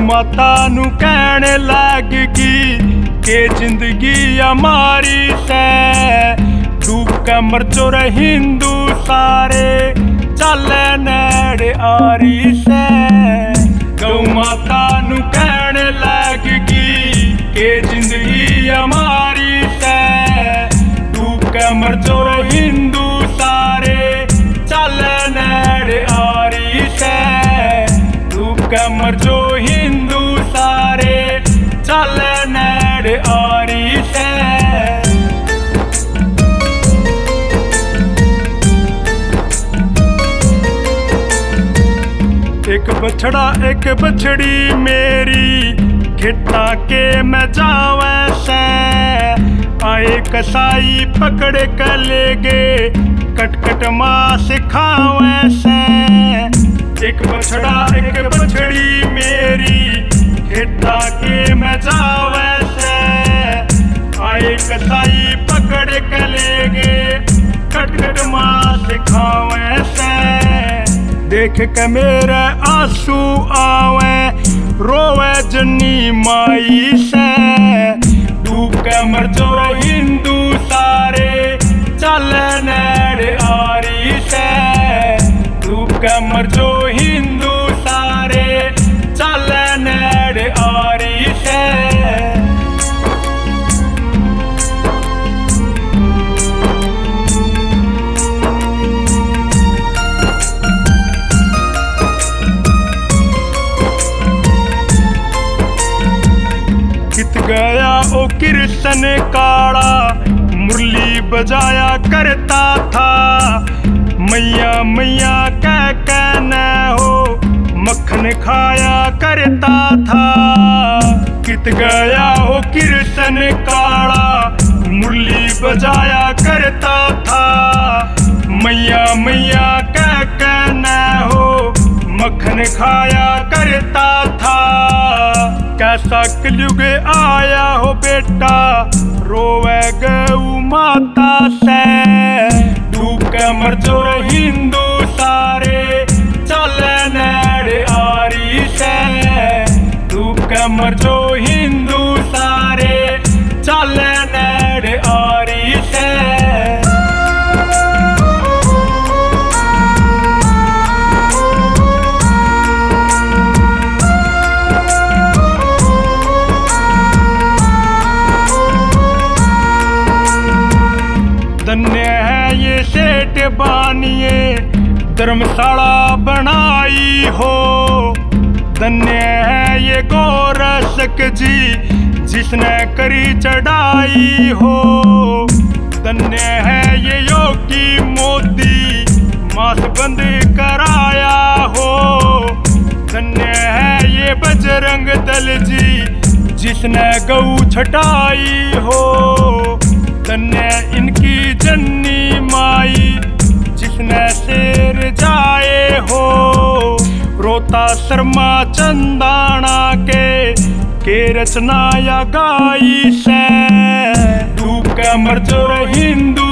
माता नू कहने लगगी के जिंदगी हमारी से डूब के मर जो रे हिंदू सारे चले नेड़े आरी से। गौ माता नू कहने लगगी के जिंदगी हमारी से डूब के मर जो रे हिंदू सारे चले नेड़े आरी से। डूब के मर जो हिंदू सारे चले नेड़े आरी से। एक बछड़ा एक बछड़ी मेरी घिटा के मैं जावे से आए कसाई पकड़ के ले गे कटकट मांस खावे से। एक बछड़ा एक बछड़ी मेरी घिटा के मैं जावे से आए कसाई पकड़ के ले गे कटकट मांस खावे से। देख के मेरे आंसू आवे रोवे जनी माई से डूब के मर जो हिंदू सारे चले नेड़े आरी से। डूब के मर जो हिंदू सारे चले नेड़े आरी से। कित गया ओ कृष्ण काला मुरली बजाया करता था मैया मैया कह कहना हो मक्खन खाया करता था। कित गया ओ कृष्ण काला मुरली बजाया करता था मैया मैया कह कहना हो मक्खन खाया करता था। कैसा कलयुग आया हो बेटा रोवे गऊ माता से डूब के मर जो हिंदू सारे चले नेड़े आरी से। डूब के मर जो हिंदू सारे चले नेड़े आरी से। धन्य है ये सेठ बानिए धर्मशाला बनाई हो। धन्य है ये गोरक्षक जी जिसने करी चढ़ाई हो। धन्य है ये योगी मोदी मास बंद कराया हो। धन्य है ये बजरंग दल जी जिसने गऊ छटाई हो। धन्य इनकी जन्नी माई जिसने शेर जाए हो। रोता शर्मा चंदाना के रचना या गाई से डूब के मर जो हिंदू